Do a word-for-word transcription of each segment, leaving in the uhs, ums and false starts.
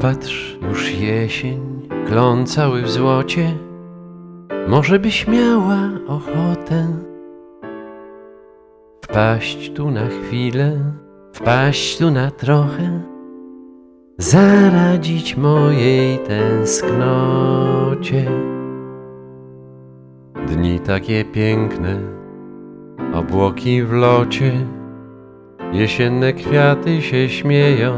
Popatrz, już jesień, klon cały w złocie, może byś miała ochotę wpaść tu na chwilę, wpaść tu na trochę, zaradzić mojej tęsknocie. Dni takie piękne, obłoki w locie, jesienne kwiaty się śmieją.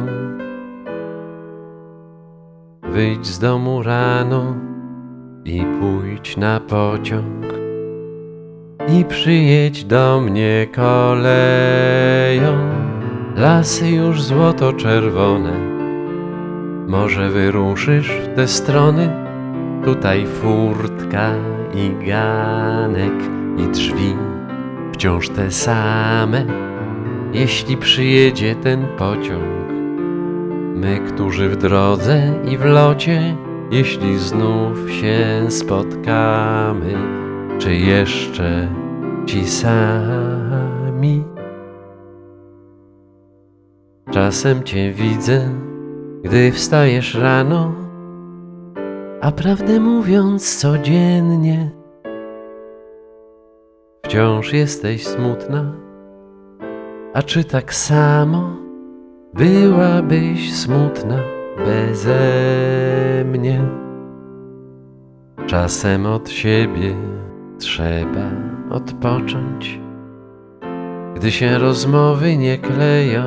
Wyjdź z domu rano i pójdź na pociąg i przyjedź do mnie koleją. Lasy już złoto-czerwone, może wyruszysz w te strony. Tutaj furtka i ganek i drzwi wciąż te same. Jeśli przyjedzie ten pociąg, my, którzy w drodze i w locie, jeśli znów się spotkamy, czy jeszcze ci sami? Czasem cię widzę, gdy wstajesz rano, a prawdę mówiąc codziennie wciąż jesteś smutna. A czy tak samo byłabyś smutna beze mnie? Czasem od siebie trzeba odpocząć, gdy się rozmowy nie kleją.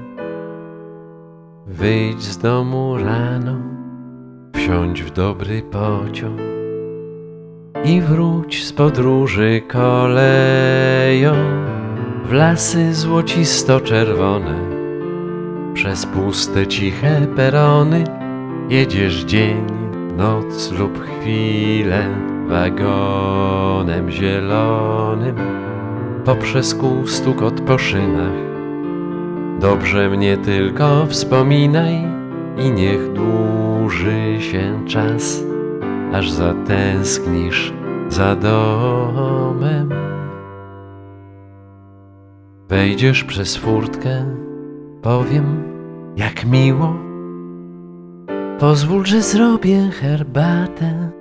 Wyjdź z domu rano, wsiądź w dobry pociąg i wróć z podróży koleją. W lasy złocisto-czerwone, przez puste, ciche perony, jedziesz dzień, noc lub chwilę wagonem zielonym. Poprzez kół stukot po szynach, dobrze mnie tylko wspominaj i niech dłuży się czas, aż zatęsknisz za domem. Wejdziesz przez furtkę, powiem, jak miło. Pozwól, że zrobię herbatę.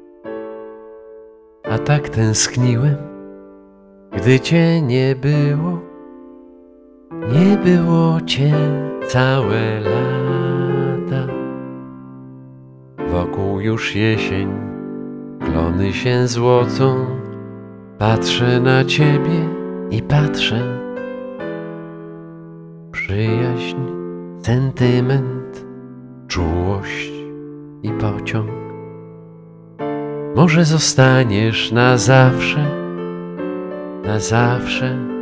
A tak tęskniłem, gdy cię nie było. Nie było cię całe lata. Wokół już jesień, klony się złocą. Patrzę na ciebie i patrzę. Przyjaźń, sentyment, czułość i pociąg. Może zostaniesz na zawsze, na zawsze.